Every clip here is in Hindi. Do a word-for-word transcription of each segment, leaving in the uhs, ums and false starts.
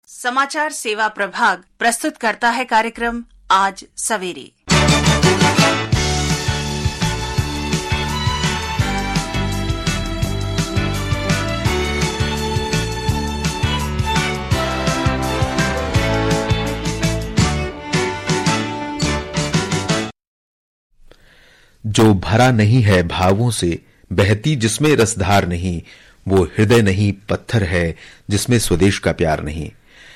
समाचार सेवा प्रभाग प्रस्तुत करता है कार्यक्रम आज सवेरे। जो भरा नहीं है भावों से, बहती जिसमें रसधार नहीं, वो हृदय नहीं पत्थर है जिसमें स्वदेश का प्यार नहीं।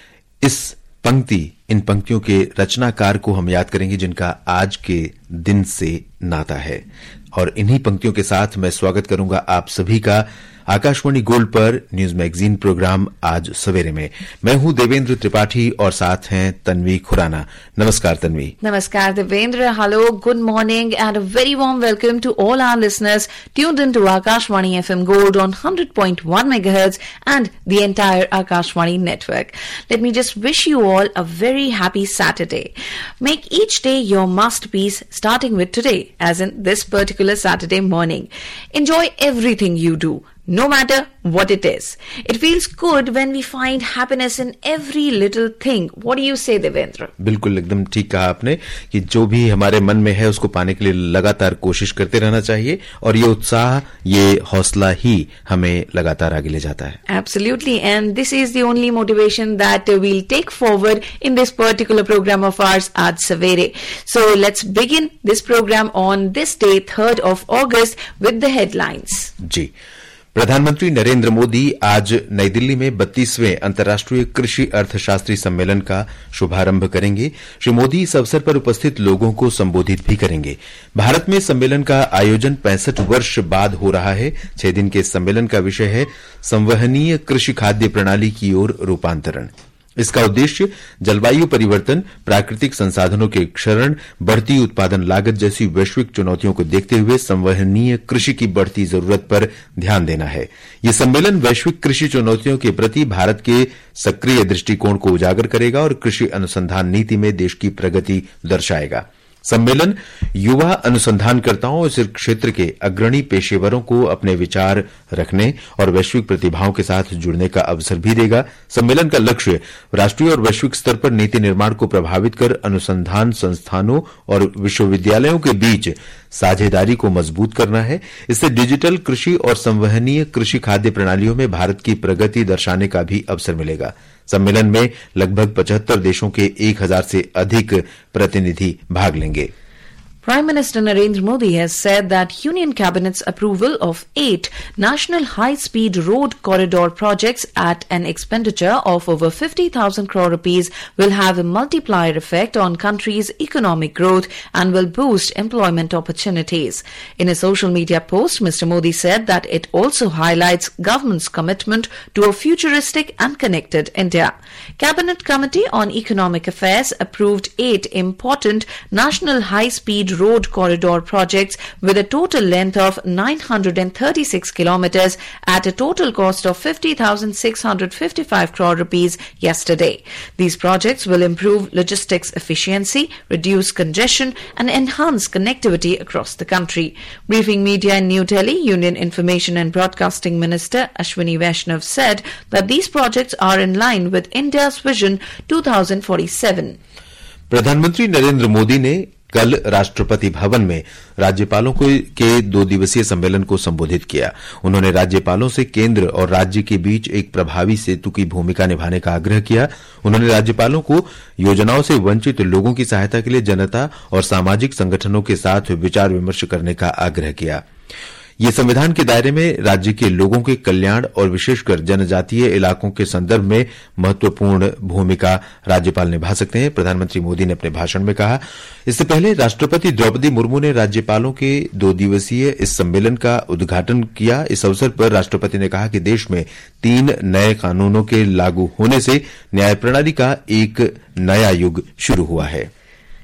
इस पंक्ति इन पंक्तियों के रचनाकार को हम याद करेंगे जिनका आज के दिन से नाता है, और इन्हीं पंक्तियों के साथ मैं स्वागत करूंगा आप सभी का आकाशवाणी गोल्ड पर न्यूज मैगजीन प्रोग्राम आज सवेरे में। मैं हूं देवेंद्र त्रिपाठी और साथ हैं तन्वी खुराना। नमस्कार तन्वी। नमस्कार Devendra. Hello, good morning and a very warm welcome to all our listeners tuned into Akashvani F M Gold on one hundred point one megahertz and the entire Akashvani network. Let me just wish you all a very happy Saturday. Make each day your masterpiece, starting with today, as in this particular Saturday morning. Enjoy everything you do, no matter what it is. It feels good when we find happiness in every little thing. What do you say, Devendra? बिल्कुल एकदम ठीक कहा आपने कि जो भी हमारे मन में है उसको पाने के लिए लगातार कोशिश करते रहना चाहिए, और ये उत्साह, ये हौसला ही हमें लगातार आगे ले जाता है। Absolutely, and this is the only motivation that we'll take forward in this particular program of ours, Aaj Savere. So let's begin this program on this day, third of August, with the headlines. जी, प्रधानमंत्री नरेंद्र मोदी आज नई दिल्ली में बत्तीसवें अंतर्राष्ट्रीय कृषि अर्थशास्त्री सम्मेलन का शुभारंभ करेंगे। श्री मोदी इस अवसर पर उपस्थित लोगों को संबोधित भी करेंगे। भारत में सम्मेलन का आयोजन पैंसठ वर्ष बाद हो रहा है। छह दिन के इस सम्मेलन का विषय है संवहनीय कृषि खाद्य प्रणाली की ओर रूपांतरण। इसका उद्देश्य जलवायु परिवर्तन, प्राकृतिक संसाधनों के क्षरण, बढ़ती उत्पादन लागत जैसी वैश्विक चुनौतियों को देखते हुए संवहनीय कृषि की बढ़ती जरूरत पर ध्यान देना है। यह सम्मेलन वैश्विक कृषि चुनौतियों के प्रति भारत के सक्रिय दृष्टिकोण को उजागर करेगा और कृषि अनुसंधान नीति में देश की प्रगति दर्शाएगा। सम्मेलन युवा अनुसंधानकर्ताओं और इस क्षेत्र के अग्रणी पेशेवरों को अपने विचार रखने और वैश्विक प्रतिभाओं के साथ जुड़ने का अवसर भी देगा। सम्मेलन का लक्ष्य राष्ट्रीय और वैश्विक स्तर पर नीति निर्माण को प्रभावित कर अनुसंधान संस्थानों और विश्वविद्यालयों के बीच साझेदारी को मजबूत करना है। इससे डिजिटल कृषि और संवहनीय कृषि खाद्य प्रणालियों में भारत की प्रगति दर्शाने का भी अवसर मिलेगा। सम्मेलन में लगभग पचहत्तर देशों के एक हजार से अधिक प्रतिनिधि भाग लेंगे। Prime Minister Narendra Modi has said that Union Cabinet's approval of eight national high-speed road corridor projects at an expenditure of over fifty thousand crore rupees will have a multiplier effect on country's economic growth and will boost employment opportunities. In a social media post, Mister Modi said that it also highlights government's commitment to a futuristic and connected India. Cabinet Committee on Economic Affairs approved eight important national high-speed road corridor projects with a total length of nine hundred thirty-six kilometers at a total cost of fifty thousand six hundred fifty-five crore rupees yesterday. These projects will improve logistics efficiency, reduce congestion and enhance connectivity across the country. Briefing media in New Delhi, Union Information and Broadcasting Minister Ashwini Vaishnav said that these projects are in line with India's Vision twenty forty-seven. प्रधानमंत्री नरेंद्र मोदी ने कल राष्ट्रपति भवन में राज्यपालों के दो दिवसीय सम्मेलन को संबोधित किया। उन्होंने राज्यपालों से केंद्र और राज्य के बीच एक प्रभावी सेतु की भूमिका निभाने का आग्रह किया। उन्होंने राज्यपालों को योजनाओं से वंचित लोगों की सहायता के लिए जनता और सामाजिक संगठनों के साथ विचार विमर्श करने का आग्रह किया। ये संविधान के दायरे में राज्य के लोगों के कल्याण और विशेषकर जनजातीय इलाकों के संदर्भ में महत्वपूर्ण भूमिका राज्यपाल निभा सकते हैं, प्रधानमंत्री मोदी ने अपने भाषण में कहा। इससे पहले राष्ट्रपति द्रौपदी मुर्मू ने राज्यपालों के दो दिवसीय इस सम्मेलन का उद्घाटन किया। इस अवसर पर राष्ट्रपति ने कहा कि देश में तीन नए कानूनों के लागू होने से न्याय प्रणाली का एक नया युग शुरू हुआ है।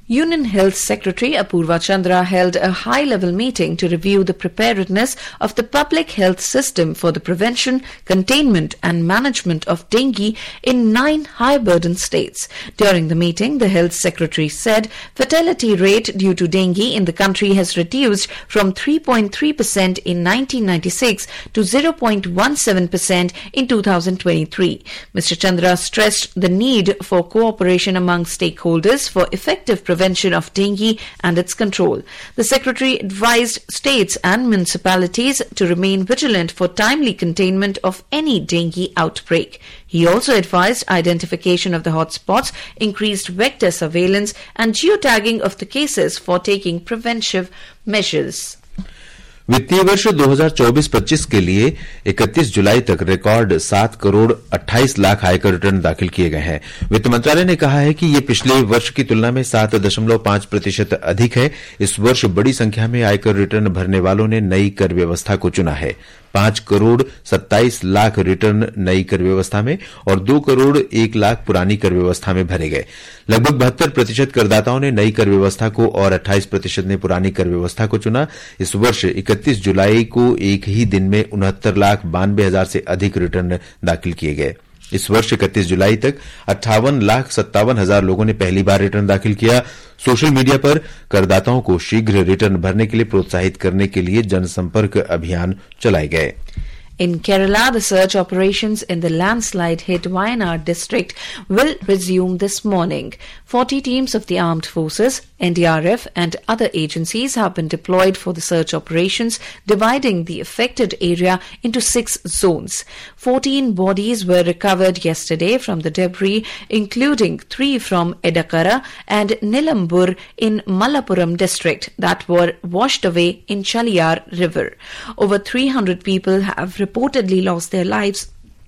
Union Health Secretary Apurva Chandra held a high-level meeting to review the preparedness of the public health system for the prevention, containment and management of dengue in nine high-burden states. During the meeting, the Health Secretary said fatality rate due to dengue in the country has reduced from three point three percent in nineteen ninety-six to zero point one seven percent in two thousand twenty-three. Mister Chandra stressed the need for cooperation among stakeholders for effective prevention of dengue and its control. The Secretary advised states and municipalities to remain vigilant for timely containment of any dengue outbreak. He also advised identification of the hotspots, increased vector surveillance and geotagging of the cases for taking preventive measures. वित्तीय वर्ष दो हज़ार चौबीस पच्चीस के लिए इकतीस जुलाई तक रिकॉर्ड सात करोड़ अट्ठाईस लाख आयकर रिटर्न दाखिल किए गए हैं। वित्त मंत्रालय ने कहा है कि ये पिछले वर्ष की तुलना में सात दशमलव पांच प्रतिशत अधिक है। इस वर्ष बड़ी संख्या में आयकर रिटर्न भरने वालों ने नई कर व्यवस्था को चुना है। पांच करोड़ सत्ताईस लाख रिटर्न नई कर व्यवस्था में और दो करोड़ एक लाख पुरानी कर व्यवस्था में भरे गए। लगभग बहत्तर प्रतिशत करदाताओं ने नई कर व्यवस्था को और अट्ठाईस प्रतिशत ने पुरानी कर व्यवस्था को चुना। इस वर्ष इकतीस जुलाई को एक ही दिन में उनहत्तर लाख बानवे हजार से अधिक रिटर्न दाखिल किए गए। इस वर्ष इकतीस जुलाई तक अट्ठावन लाख सत्तावन हजार लोगों ने पहली बार रिटर्न दाखिल किया। सोशल मीडिया पर करदाताओं को शीघ्र रिटर्न भरने के लिए प्रोत्साहित करने के लिए जनसंपर्क अभियान चलाए गए। In Kerala, the search operations in the landslide hit Wayanad district will resume this morning. forty teams of the armed forces, N D R F and other agencies have been deployed for the search operations, dividing the affected area into six zones. fourteen bodies were recovered yesterday from the debris, including three from Edakara and Nilambur in Malappuram district that were washed away in Chaliyar River. Over three hundred people have reportedly lost their lives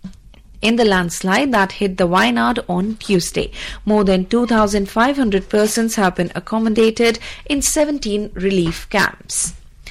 in the landslide that hit the Wayanad on Tuesday. More than two thousand five hundred persons have been accommodated in seventeen relief camps.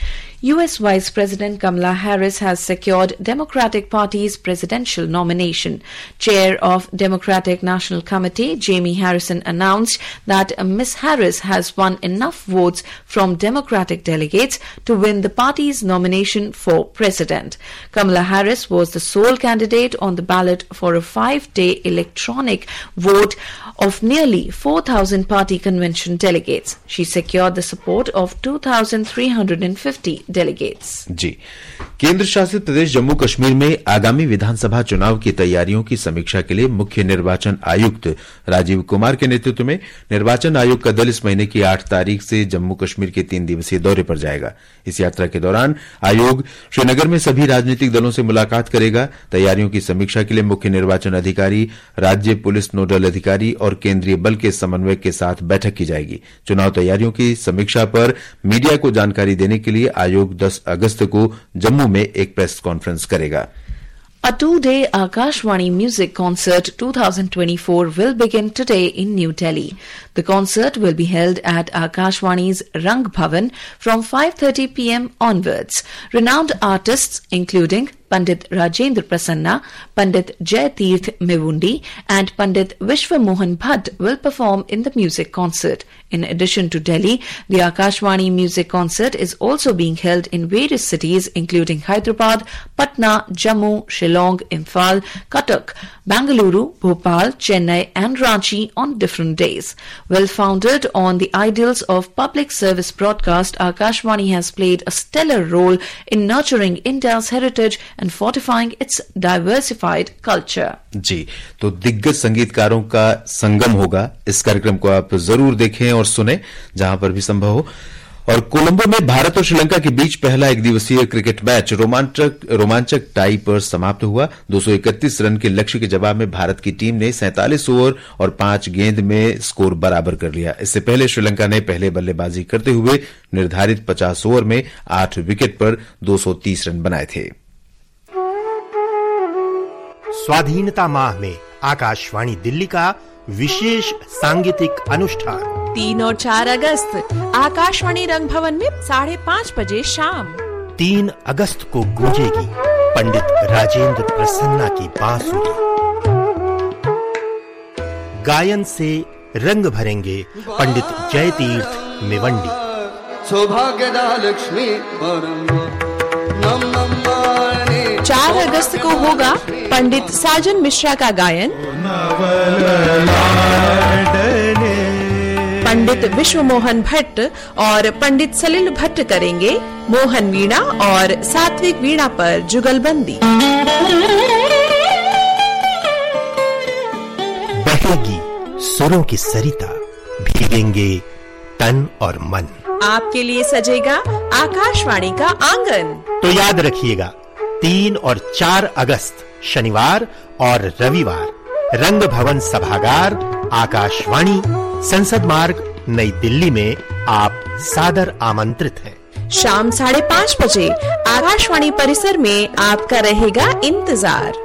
U S Vice President Kamala Harris has secured Democratic Party's presidential nomination. Chair of Democratic National Committee, Jamie Harrison, announced that Miz Harris has won enough votes from Democratic delegates to win the party's nomination for president. Kamala Harris was the sole candidate on the ballot for a five-day electronic vote of nearly four thousand party convention delegates. She secured the support of two thousand three hundred fifty delegates. जी, केंद्र शासित प्रदेश जम्मू कश्मीर में आगामी विधानसभा चुनाव की तैयारियों की समीक्षा के लिए मुख्य निर्वाचन आयुक्त राजीव कुमार के नेतृत्व में निर्वाचन आयोग का दल इस महीने की आठ तारीख से जम्मू कश्मीर के तीन दिवसीय दौरे पर जाएगा। इस यात्रा के दौरान आयोग श्रीनगर में सभी राजनीतिक दलों से मुलाकात करेगा। तैयारियों की समीक्षा के लिए मुख्य निर्वाचन अधिकारी, राज्य पुलिस नोडल अधिकारी और केंद्रीय बल के समन्वयक के साथ बैठक की जाएगी। चुनाव तैयारियों की समीक्षा पर मीडिया को जानकारी देने के लिए आयोग दस अगस्त को जम्मू में एक प्रेस कॉन्फ्रेंस करेगा। A two-day Akashvani Music Concert twenty twenty-four will begin today in New Delhi. The concert will be held at Akashvani's Rang Bhavan from five thirty p m onwards. Renowned artists including Pandit Rajendra Prasanna, Pandit Jaitirth Mevundi and Pandit Vishwa Mohan Bhatt will perform in the music concert. In addition to Delhi, the Akashvani Music Concert is also being held in various cities including Hyderabad, Patna, Jammu, Shillong, Imphal, Cuttack, Bangalore, Bhopal, Chennai and Ranchi on different days. Well founded on the ideals of public service broadcast, Akashvani has played a stellar role in nurturing India's heritage and fortifying its diversified culture. जी, तो दिग्गज संगीतकारों का संगम होगा। इस कार्यक्रम को आप जरूर देखें और सुने जहां पर भी संभव हो। और कोलंबो में भारत और श्रीलंका के बीच पहला एक दिवसीय क्रिकेट मैच रोमांचक रोमांचक टाई पर समाप्त हुआ। दो सौ इकतीस रन के लक्ष्य के जवाब में भारत की टीम ने सैंतालीस ओवर और पांच गेंद में स्कोर बराबर कर लिया। इससे पहले श्रीलंका ने पहले बल्लेबाजी करते हुए निर्धारित पचास ओवर में आठ विकेट पर दो सौ तीस रन बनाए थे। स्वाधीनता माह में आकाशवाणी दिल्ली का विशेष सांगीतिक अनुष्ठान तीन और चार अगस्त आकाशवाणी रंग भवन में साढ़े पाँच बजे शाम। तीन अगस्त को गूंजेगी पंडित राजेंद्र प्रसन्ना की बांसुरी। गायन से रंग भरेंगे पंडित जयतीर्थ मेवंडी। सौभाग्यदा लक्ष्मी चार अगस्त को होगा पंडित साजन मिश्रा का गायन। पंडित विश्व मोहन भट्ट और पंडित सलिल भट्ट करेंगे मोहन वीणा और सात्विक वीणा पर जुगलबंदी। बहेगी सुरों की सरिता, भीगेंगे तन और मन। आपके लिए सजेगा आकाशवाणी का आंगन। तो याद रखिएगा, तीन और चार अगस्त शनिवार और रविवार रंग भवन सभागार, आकाशवाणी, संसद मार्ग, नई दिल्ली में आप सादर आमंत्रित हैं। शाम साढ़े पाँच बजे आकाशवाणी परिसर में आपका रहेगा इंतजार।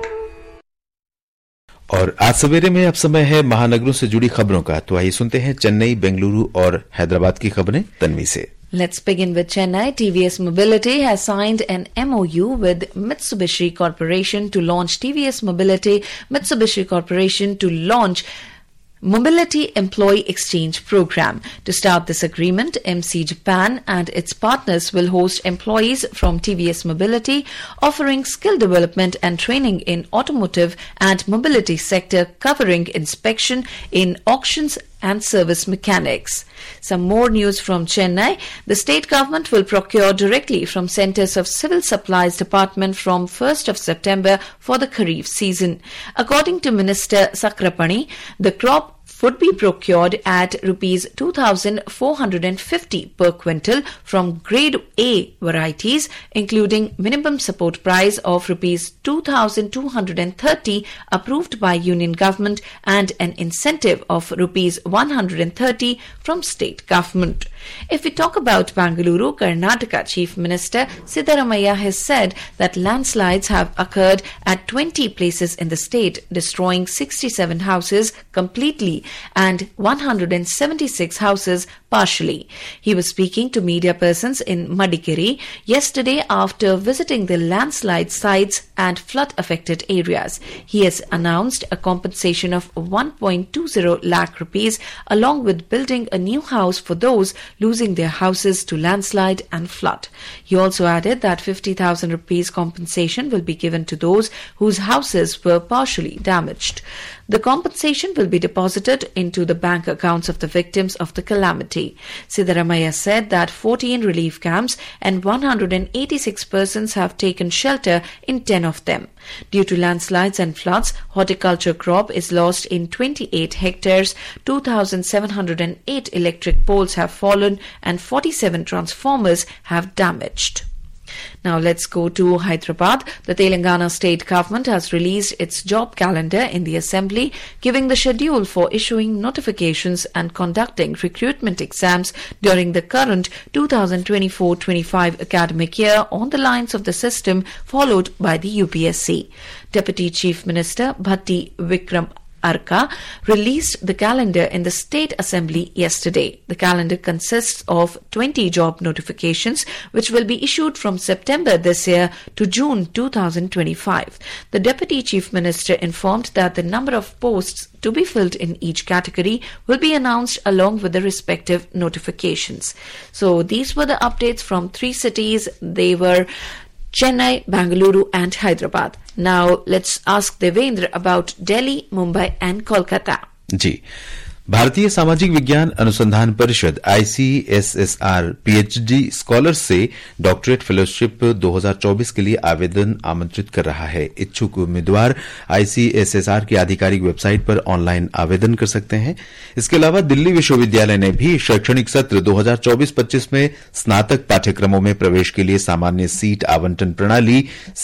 और आज सवेरे में अब समय है महानगरों से जुड़ी खबरों का। तो आइए सुनते हैं चेन्नई, बेंगलुरु और हैदराबाद की खबरें तन्वी से। Let's begin with Chennai. T V S Mobility has signed an M O U with Mitsubishi Corporation to launch T V S Mobility. Mitsubishi Corporation to launch Mobility Employee Exchange Program. To start this agreement, M C Japan and its partners will host employees from T V S Mobility, offering skill development and training in automotive and mobility sector, covering inspection in auctions and service mechanics. Some more news from Chennai. The state government will procure directly from Centres of Civil Supplies Department from first of September for the Kharif season. According to Minister Sakrapani, the crop would be procured at rupees two thousand four hundred fifty per quintal from grade A varieties, including minimum support price of rupees two thousand two hundred thirty approved by union government and an incentive of rupees one hundred thirty from state government. If we talk about Bengaluru, Karnataka Chief Minister Siddaramaiah has said that landslides have occurred at twenty places in the state, destroying sixty-seven houses completely and one hundred seventy-six houses partially. He was speaking to media persons in Madikeri yesterday after visiting the landslide sites and flood-affected areas. He has announced a compensation of one point two zero lakh rupees along with building a new house for those losing their houses to landslide and flood. He also added that fifty thousand rupees compensation will be given to those whose houses were partially damaged. The compensation will be deposited into the bank accounts of the victims of the calamity. Siddaramaiah said that fourteen relief camps and one hundred eighty-six persons have taken shelter in ten of them. Due to landslides and floods, horticulture crop is lost in twenty-eight hectares, two thousand seven hundred eight electric poles have fallen and forty-seven transformers have damaged. Now let's go to Hyderabad. The Telangana state government has released its job calendar in the assembly, giving the schedule for issuing notifications and conducting recruitment exams during the current two thousand twenty-four twenty-five academic year on the lines of the system followed by the U P S C. Deputy Chief Minister Bhatti Vikram Arka released the calendar in the State Assembly yesterday. The calendar consists of twenty job notifications which will be issued from September this year to June two thousand twenty-five. The Deputy Chief Minister informed that the number of posts to be filled in each category will be announced along with the respective notifications. So these were the updates from three cities. They were Chennai, Bengaluru and Hyderabad. Now let's ask Devendra about Delhi, Mumbai and Kolkata. जी, भारतीय सामाजिक विज्ञान अनुसंधान परिषद आईसीएसएसआर पीएचडी स्कॉलर्स से डॉक्टरेट फेलोशिप दो हज़ार चौबीस के लिए आवेदन आमंत्रित कर रहा है। इच्छुक उम्मीदवार आईसीएसएसआर की आधिकारिक वेबसाइट पर ऑनलाइन आवेदन कर सकते हैं। इसके अलावा दिल्ली विश्वविद्यालय ने भी शैक्षणिक सत्र दो हज़ार चौबीस पच्चीस में स्नातक पाठ्यक्रमों में प्रवेश के लिए सामान्य सीट आवंटन प्रणाली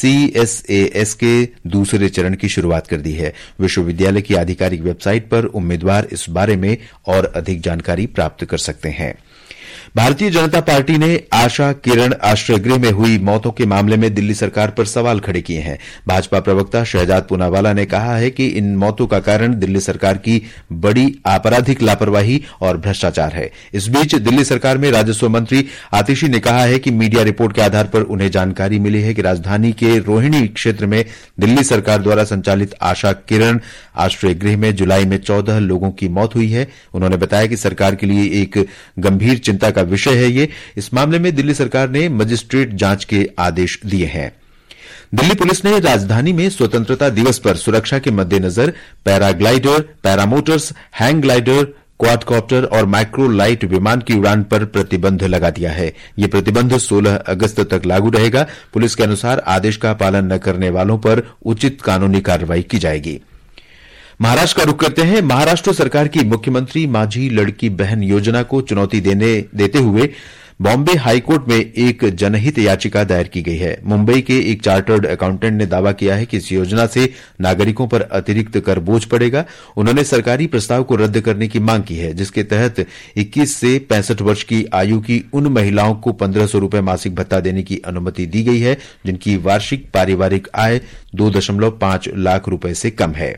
सीएसएएस के दूसरे चरण की शुरुआत कर दी है। विश्वविद्यालय की आधिकारिक वेबसाइट पर उम्मीदवार इस बारे में और अधिक जानकारी प्राप्त कर सकते हैं। भारतीय जनता पार्टी ने आशा किरण आश्रय गृह में हुई मौतों के मामले में दिल्ली सरकार पर सवाल खड़े किए हैं। भाजपा प्रवक्ता शहजाद पूनावाला ने कहा है कि इन मौतों का कारण दिल्ली सरकार की बड़ी आपराधिक लापरवाही और भ्रष्टाचार है। इस बीच दिल्ली सरकार में राजस्व मंत्री आतिशी ने कहा है कि मीडिया रिपोर्ट के आधार पर उन्हें जानकारी मिली है कि राजधानी के रोहिणी क्षेत्र में दिल्ली सरकार द्वारा संचालित आशा किरण आश्रय गृह में जुलाई में चौदह लोगों की मौत हुई है। उन्होंने बताया कि सरकार के लिए एक गंभीर चिंता का विषय है ये। इस मामले में दिल्ली सरकार ने मजिस्ट्रेट जांच के आदेश दिए हैं। दिल्ली पुलिस ने राजधानी में स्वतंत्रता दिवस पर सुरक्षा के मद्देनजर paraglider, paramotors, hang glider, quadcopter और माइक्रो लाइट विमान की उड़ान पर प्रतिबंध लगा दिया है। यह प्रतिबंध सोलह अगस्त तक लागू रहेगा। पुलिस के अनुसार आदेश का पालन न करने वालों पर उचित कानूनी कार्रवाई की जाएगी। महाराष्ट्र का रुख करते हैं। महाराष्ट्र सरकार की मुख्यमंत्री माझी लड़की बहन योजना को चुनौती देने देते हुए बॉम्बे हाईकोर्ट में एक जनहित याचिका दायर की गई है। मुंबई के एक चार्टर्ड अकाउंटेंट ने दावा किया है कि इस योजना से नागरिकों पर अतिरिक्त कर बोझ पड़ेगा। उन्होंने सरकारी प्रस्ताव को रद्द करने की मांग की है, जिसके तहत इक्कीस से पैंसठ वर्ष की आयु की उन महिलाओं को पंद्रह सौ रूपये मासिक भत्ता देने की अनुमति दी गई है जिनकी वार्षिक पारिवारिक आय दो दशमलव पांच लाख रूपये से कम है।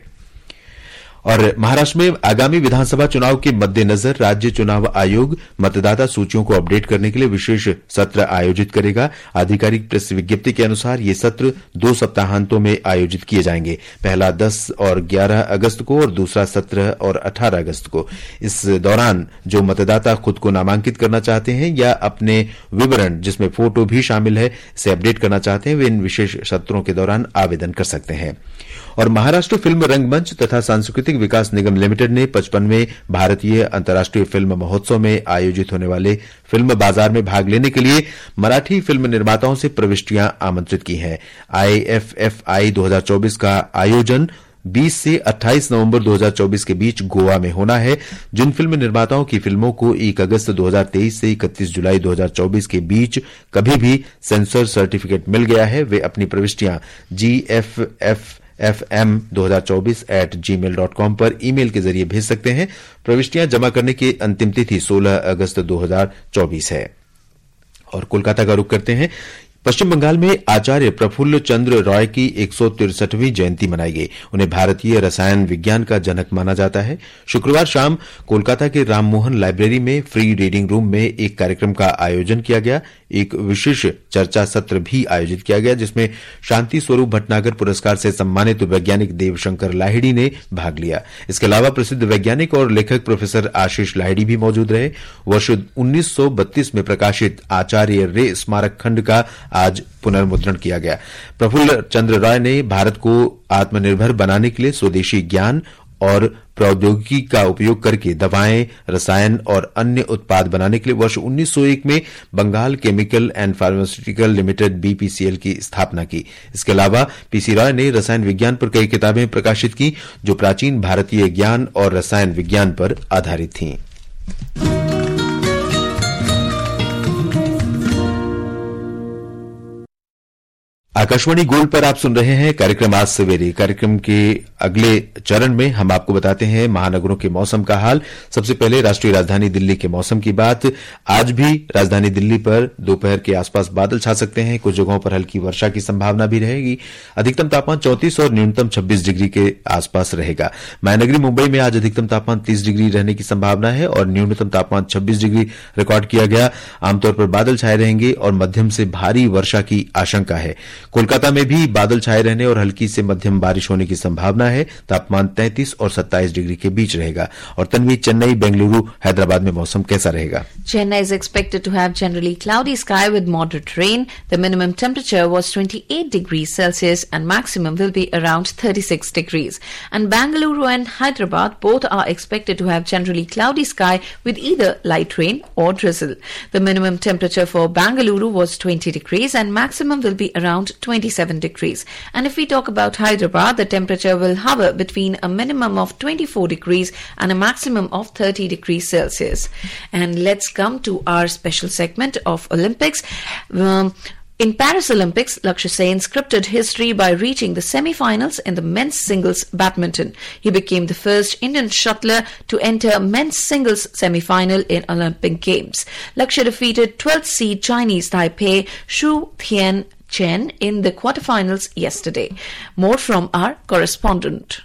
और महाराष्ट्र में आगामी विधानसभा चुनाव के मद्देनजर राज्य चुनाव आयोग मतदाता सूचियों को अपडेट करने के लिए विशेष सत्र आयोजित करेगा। आधिकारिक प्रेस विज्ञप्ति के अनुसार ये सत्र दो सप्ताहांतों में आयोजित किए जाएंगे। पहला दस और ग्यारह अगस्त को और दूसरा सत्रह और अठारह अगस्त को। इस दौरान जो मतदाता खुद को नामांकित करना चाहते हैं या अपने विवरण जिसमें फोटो भी शामिल है से अपडेट करना चाहते हैं वे इन विशेष सत्रों के दौरान आवेदन कर सकते हैं। और महाराष्ट्र फिल्म रंगमंच तथा सांस्कृतिक विकास निगम लिमिटेड ने पचपनवें भारतीय अंतर्राष्ट्रीय फिल्म महोत्सव में आयोजित होने वाले फिल्म बाजार में भाग लेने के लिए मराठी फिल्म निर्माताओं से प्रविष्टियां आमंत्रित की हैं। आईएफएफआई दो हज़ार चौबीस का आयोजन बीस से अट्ठाईस नवंबर दो हज़ार चौबीस के बीच गोवा में होना है। जिन फिल्म निर्माताओं की फिल्मों को एक अगस्त दो हज़ार तेईस से इकतीस जुलाई दो हज़ार चौबीस के बीच कभी भी सेंसर सर्टिफिकेट मिल गया है वे अपनी प्रविष्टियां G F F F M दो हज़ार चौबीस at Gmail dot com पर ईमेल के जरिए भेज सकते हैं। प्रविष्टियां जमा करने की अंतिम तिथि सोलह अगस्त दो हज़ार चौबीस है। और कोलकाता का रुख करते हैं। पश्चिम बंगाल में आचार्य प्रफुल्ल चंद्र रॉय की एक सौ तिरसठवीं जयंती मनाई गई। उन्हें भारतीय रसायन विज्ञान का जनक माना जाता है। शुक्रवार शाम कोलकाता के राममोहन लाइब्रेरी में फ्री रीडिंग रूम में एक कार्यक्रम का आयोजन किया गया। एक विशेष चर्चा सत्र भी आयोजित किया गया जिसमें शांति स्वरूप भटनागर पुरस्कार से सम्मानित वैज्ञानिक देवशंकर लाहिड़ी ने भाग लिया। इसके अलावा प्रसिद्ध वैज्ञानिक और लेखक प्रोफेसर आशीष लाहिड़ी भी मौजूद रहे। वर्ष उन्नीस सौ बत्तीस में प्रकाशित आचार्य रे स्मारक खंड का आज पुनर्मुद्रण किया गया। प्रफुल्ल चंद्र राय ने भारत को आत्मनिर्भर बनाने के लिए स्वदेशी ज्ञान और प्रौद्योगिकी का उपयोग करके दवाएं, रसायन और अन्य उत्पाद बनाने के लिए वर्ष उन्नीस सौ एक में Bengal chemical and pharmaceutical limited BPCL की स्थापना की। इसके अलावा पीसी रॉय ने रसायन विज्ञान पर कई किताबें प्रकाशित की जो प्राचीन भारतीय ज्ञान और रसायन विज्ञान पर आधारित थीं। आकाशवाणी गोल्ड पर आप सुन रहे हैं कार्यक्रम आज सवेरे। कार्यक्रम के अगले चरण में हम आपको बताते हैं महानगरों के मौसम का हाल। सबसे पहले राष्ट्रीय राजधानी दिल्ली के मौसम की बात। आज भी राजधानी दिल्ली पर दोपहर के आसपास बादल छा सकते हैं। कुछ जगहों पर हल्की वर्षा की संभावना भी रहेगी। अधिकतम तापमान चौंतीस और न्यूनतम छब्बीस डिग्री के आसपास रहेगा। महानगरी मुंबई में आज अधिकतम तापमान तीस डिग्री रहने की संभावना है और न्यूनतम तापमान छब्बीस डिग्री रिकॉर्ड किया गया। आमतौर पर बादल छाए रहेंगे और मध्यम से भारी वर्षा की आशंका है। कोलकाता में भी बादल छाए रहने और हल्की से मध्यम बारिश होने की संभावना है। तापमान तैंतीस और सत्ताईस डिग्री के बीच रहेगा। और तन्वी, चेन्नई, बेंगलुरु, हैदराबाद में मौसम कैसा रहेगा? Chennai is expected to have generally cloudy sky with moderate rain. The minimum temperature was twenty-eight degrees Celsius and maximum will be around thirty-six degrees. And Bengaluru and Hyderabad both are expected to have generally cloudy sky with either light rain or drizzle. The minimum temperature for Bengaluru was twenty degrees and maximum will be around twenty-seven degrees. And if we talk about Hyderabad, the temperature will hover between a minimum of twenty-four degrees and a maximum of thirty degrees Celsius. And let's come to our special segment of Olympics. Um, In Paris Olympics, Lakshya Sen scripted history by reaching the semi-finals in the men's singles badminton. He became the first Indian shuttler to enter men's singles semi-final in Olympic Games. Lakshya defeated twelfth seed Chinese Taipei Xu Tian Chen in the quarterfinals yesterday. More from our correspondent.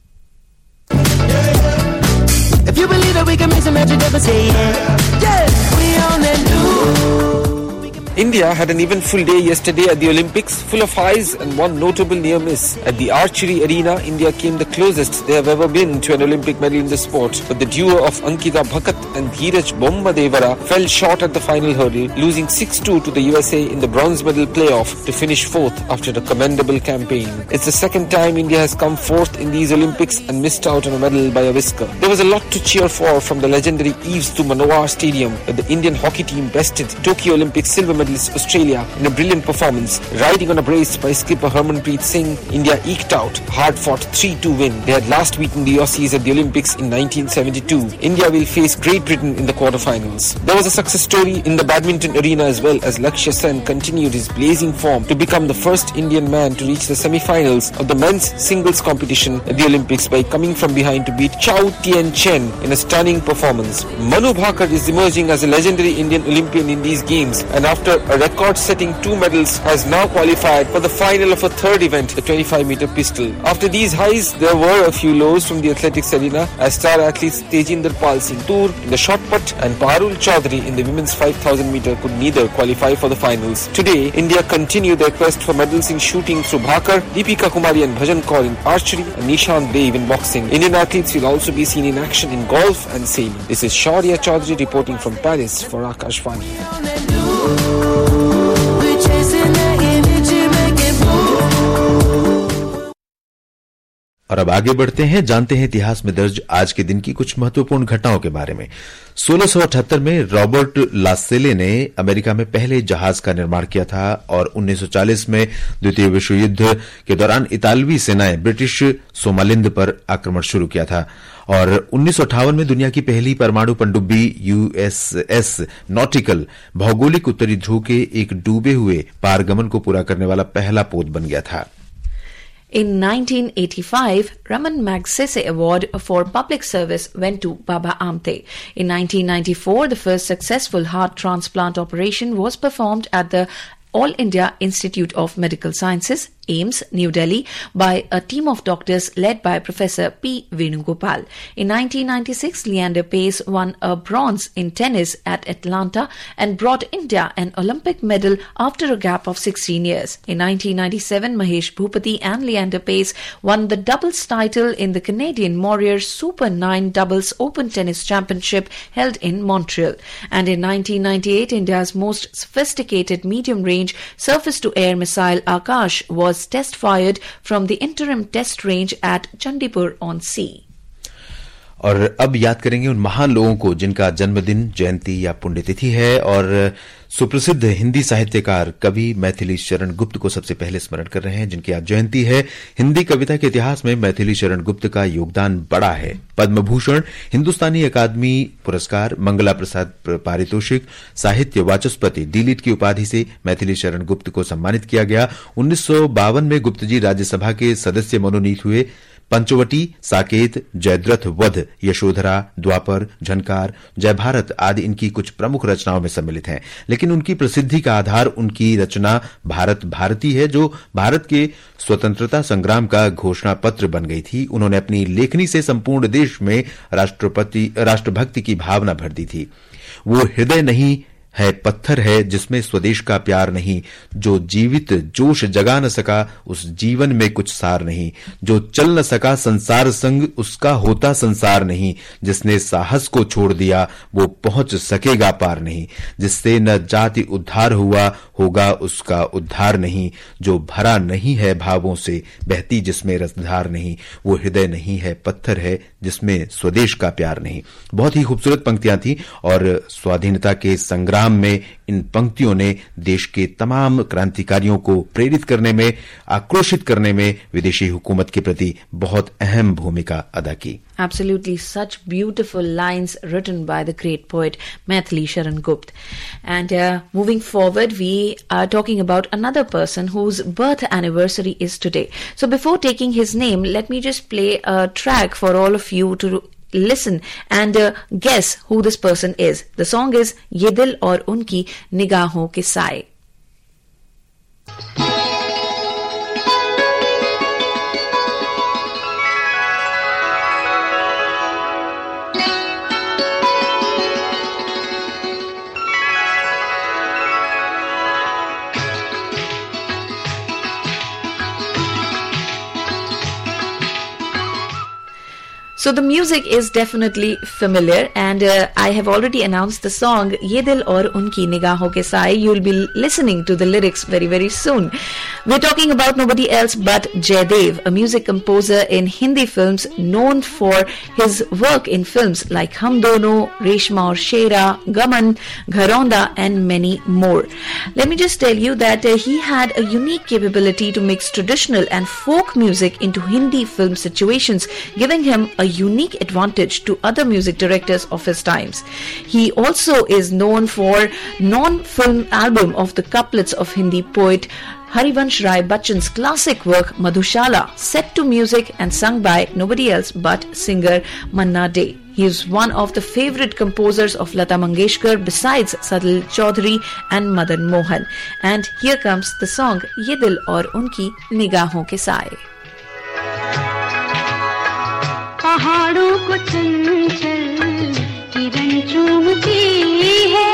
If you believe that we can make some magic, ever say yeah. Yeah, we on that new. India had an eventful day yesterday at the Olympics, full of highs and one notable near miss. At the archery arena, India came the closest they have ever been to an Olympic medal in the sport. But the duo of Ankita Bhakat and Dheeraj Bommadevara fell short at the final hurdle, losing six two to the U S A in the bronze medal playoff to finish fourth after a commendable campaign. It's the second time India has come fourth in these Olympics and missed out on a medal by a whisker. There was a lot to cheer for from the legendary Eves to Manohar Stadium, where the Indian hockey team bested Tokyo Olympics silver medalist Australia in a brilliant performance. Riding on a brace by skipper Harmanpreet Singh, India eked out a hard-fought three two win. They had last beaten the Aussies at the Olympics in nineteen seventy-two. India will face Great Britain in the quarterfinals. There was a success story in the badminton arena as well, as Lakshya Sen continued his blazing form to become the first Indian man to reach the semi-finals of the men's singles competition at the Olympics by coming from behind to beat Chao Tian Chen in a stunning performance. Manu Bhaker is emerging as a legendary Indian Olympian in these games, and after a record-setting two medals has now qualified for the final of a third event, the twenty-five meter pistol. After these highs, there were a few lows from the athletics arena, as star athletes Tejinder Pal Singh Toor in the shot put and Parul Chaudhary in the women's five thousand meter could neither qualify for the finals. Today, India continue their quest for medals in shooting through Bhaker, Deepika Kumari and Bhajan Kaur in archery, and Nishant Dev in boxing. Indian athletes will also be seen in action in golf and sailing. This is Shaurya Chaudhary reporting from Paris for Akashvani. और अब आगे बढ़ते हैं, जानते हैं इतिहास में दर्ज आज के दिन की कुछ महत्वपूर्ण घटनाओं के बारे में। सोलह सौ अठहत्तर में रॉबर्ट लासेले ने अमेरिका में पहले जहाज का निर्माण किया था और उन्नीस सौ चालीस में द्वितीय विश्व युद्ध के दौरान इतालवी सेनाएं ब्रिटिश सोमालिंद पर आक्रमण शुरू किया था और उन्नीस सौ अट्ठावन में दुनिया की पहली परमाणु पनडुब्बी यूएसएस नॉटिकल भौगोलिक उत्तरी ध्रुव के एक डूबे हुए पारगमन को पूरा करने वाला पहला पोत बन गया था। In nineteen eighty-five, Raman Magsaysay Award for Public Service went to Baba Amte. In nineteen ninety-four, the first successful heart transplant operation was performed at the All India Institute of Medical Sciences, AIIMS, New Delhi, by a team of doctors led by Professor P. Venugopal. In nineteen ninety-six, Leander Paes won a bronze in tennis at Atlanta and brought India an Olympic medal after a gap of sixteen years. In nineteen ninety-seven, Mahesh Bhupati and Leander Paes won the doubles title in the Canadian Warriors Super nine Doubles Open Tennis Championship held in Montreal. And in nineteen ninety-eight, India's most sophisticated medium-range surface-to-air missile Akash was test fired from the interim test range at Chandipur on Sea. और अब याद करेंगे उन महान लोगों को जिनका जन्मदिन, जयंती या पुण्यतिथि है और सुप्रसिद्ध हिंदी साहित्यकार कवि मैथिली शरण गुप्त को सबसे पहले स्मरण कर रहे हैं, जिनकी आज जयंती है। हिंदी कविता के इतिहास में मैथिली शरण गुप्त का योगदान बड़ा है। पद्म भूषण, हिंदुस्तानी अकादमी पुरस्कार, मंगला प्रसाद पारितोषिक, साहित्य वाचस्पति, डीलिट की उपाधि से मैथिली शरण गुप्त को सम्मानित किया गया। उन्नीस सौ बावन में गुप्त जी राज्यसभा के सदस्य मनोनीत हुए। पंचवटी, साकेत, जयद्रथ वध, यशोधरा, द्वापर, झनकार, जय भारत आदि इनकी कुछ प्रमुख रचनाओं में सम्मिलित हैं। लेकिन उनकी प्रसिद्धि का आधार उनकी रचना भारत भारती है, जो भारत के स्वतंत्रता संग्राम का घोषणा पत्र बन गई थी। उन्होंने अपनी लेखनी से संपूर्ण देश में राष्ट्रपति राष्ट्रभक्ति की भावना भर दी थी। वो हृदय नहीं है, पत्थर है जिसमें स्वदेश का प्यार नहीं, जो जीवित जोश जगा न सका उस जीवन में कुछ सार नहीं, जो चल न सका संसार संग उसका होता संसार नहीं, जिसने साहस को छोड़ दिया वो पहुंच सकेगा पार नहीं, जिससे न जाति उद्धार हुआ होगा उसका उद्धार नहीं, जो भरा नहीं है भावों से बहती जिसमें रसधार नहीं, वो हृदय नहीं है, पत्थर है जिसमें स्वदेश का प्यार नहीं। बहुत ही खूबसूरत पंक्तियां थी और स्वाधीनता के संग्राम संग्राम में इन पंक्तियों ने देश के तमाम क्रांतिकारियों को प्रेरित करने में, आक्रोशित करने में विदेशी हुकूमत के प्रति बहुत अहम भूमिका अदा की। Absolutely, such beautiful lines written by the great poet Maithili Sharan Gupta. And uh, moving forward, we are talking about another person whose birth anniversary is today. So before taking his name, let me just play a track for all of you to listen and uh, guess who this person is. The song is Ye Dil Aur Unki Nigahon Ke Saaye. So the music is definitely familiar, and uh, I have already announced the song Ye Dil Aur Unki Nigahon Ke Saaye. You'll be listening to the lyrics very very soon. We're talking about nobody else but Jaidev, a music composer in Hindi films known for his work in films like Hum Dono, Reshma Aur Shera, Gaman, Gharonda and many more. Let me just tell you that uh, he had a unique capability to mix traditional and folk music into Hindi film situations, giving him a unique advantage to other music directors of his times. He also is known for non-film album of the couplets of Hindi poet Harivansh Rai Bachchan's classic work Madhushala, set to music and sung by nobody else but singer Manna Dey. He is one of the favorite composers of Lata Mangeshkar besides Sadil Chaudhary and Madan Mohan. And here comes the song Ye Dil Aur Unki Nigahon Ke Saaye. पहाड़ों को चंचल किरण चूमती है,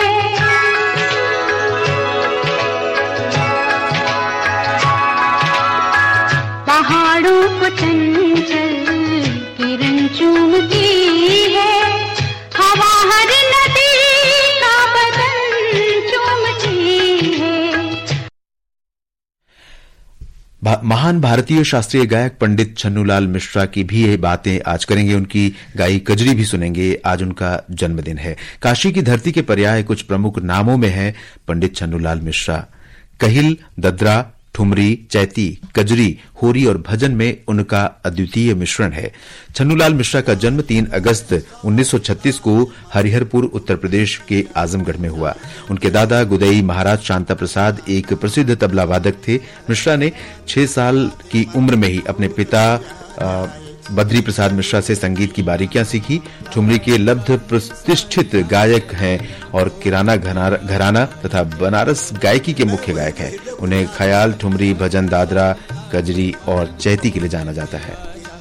पहाड़ों को चंचल किरण चूमती है, हवा हर नदी का बदन चूमती है। महान भारतीय शास्त्रीय गायक पंडित छन्नूलाल मिश्रा की भी ये बातें आज करेंगे। उनकी गाई कजरी भी सुनेंगे। आज उनका जन्मदिन है। काशी की धरती के पर्याय कुछ प्रमुख नामों में है पंडित छन्नूलाल मिश्रा। कहिल, ददरा, ठुमरी, चैती, कजरी, होरी और भजन में उनका अद्वितीय मिश्रण है। छन्नूलाल मिश्रा का जन्म तीन अगस्त उन्नीस सौ छत्तीस को हरिहरपुर उत्तर प्रदेश के आजमगढ़ में हुआ। उनके दादा गुदई महाराज शांता प्रसाद एक प्रसिद्ध तबला वादक थे। मिश्रा ने छह साल की उम्र में ही अपने पिता आ, बद्री प्रसाद मिश्रा से संगीत की बारीकियां सीखी। ठुमरी के लब्ध प्रतिष्ठित गायक हैं और किराना घराना तथा बनारस गायकी के मुख्य गायक हैं। उन्हें ख्याल, ठुमरी, भजन, दादरा, कजरी और चैती के लिए जाना जाता है।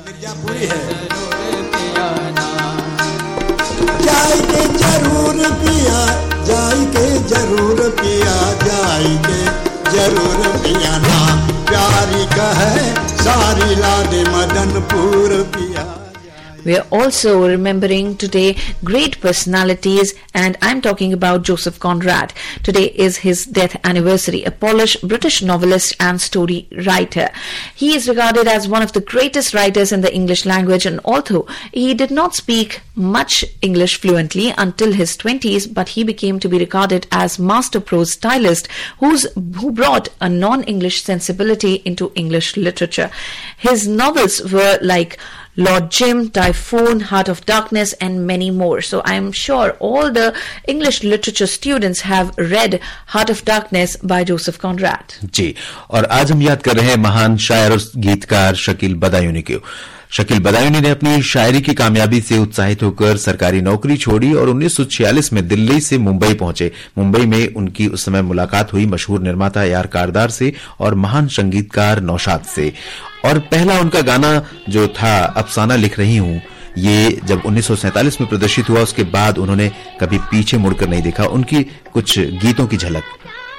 जाई के जरूर पिया, जाई के जरूर पिया, जाई के जरूर पिया ना, प्यारी कहे सारी लाडे मदनपुर पिया। We are also remembering today great personalities, and I'm talking about Joseph Conrad. Today is his death anniversary, a Polish British novelist and story writer. He is regarded as one of the greatest writers in the English language, and although he did not speak much English fluently until his twenties, but he became to be regarded as master prose stylist who's, who brought a non-English sensibility into English literature. His novels were like Lord Jim, Typhoon, Heart of Darkness and many more. So I am sure all the English literature students have read Heart of Darkness by Joseph Conrad. जी, और आज हम याद कर रहे हैं महान शायर और गीतकार शकील बदायूनी को। शकील बदायूनी ने अपनी शायरी की कामयाबी से उत्साहित होकर सरकारी नौकरी छोड़ी और उन्नीस सौ छियालीस में दिल्ली से मुंबई पहुंचे। मुंबई में उनकी उस समय मुलाकात हुई मशहूर निर्माता यार कारदार से और महान संगीतकार नौशाद से। और पहला उनका गाना जो था अफसाना लिख रही हूं, ये जब उन्नीस सौ सैंतालीस में प्रदर्शित हुआ, उसके बाद उन्होंने कभी पीछे मुड़कर नहीं देखा। उनकी कुछ गीतों की झलक।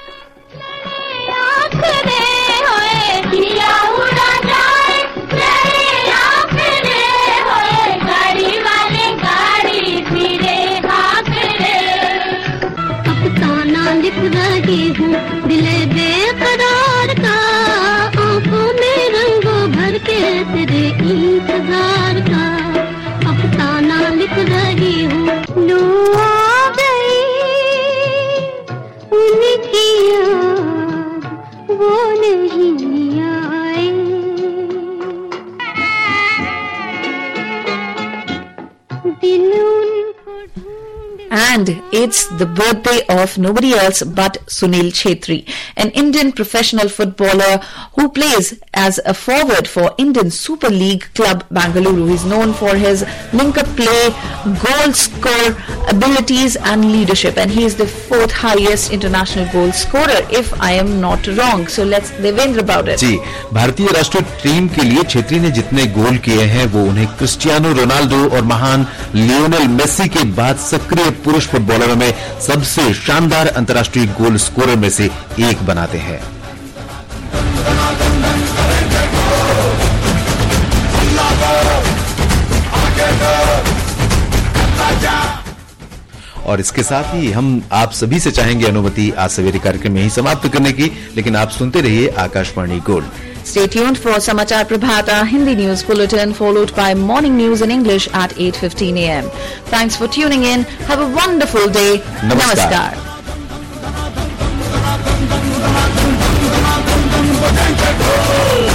लिख रही हूँ दिले बेकरार का, आंखों में रंगों भर के तेरे इंतजार का, अफसाना लिख रही हूँ। लू आ गई And it's the birthday of nobody else but Sunil Chhetri, an Indian professional footballer who plays as a forward for Indian Super League club Bengaluru. He's known for his link-up play, goal score abilities and leadership, and he is the fourth highest international goal scorer, if I am not wrong. So let's Devendra about it. जी, भारतीय राष्ट्रीय टीम के लिए छेत्री ने जितने गोल किए हैं वो उन्हें क्रिस्टियानो रोनाल्डो और महान लियोनेल मेसी के बाद सक्रिय पुरुष फुटबॉलरों में सबसे शानदार अंतर्राष्ट्रीय गोल स्कोरर में से एक बनाते हैं। और इसके साथ ही हम आप सभी से चाहेंगे अनुमति आज सवेरे कार्यक्रम में ही समाप्त करने की, लेकिन आप सुनते रहिए Akashvani gold. Stay tuned for Samachar Prabhata Hindi News Bulletin, followed by Morning News in English at eight fifteen a m Thanks for tuning in. Have a wonderful day. Namaskar. Namaskar.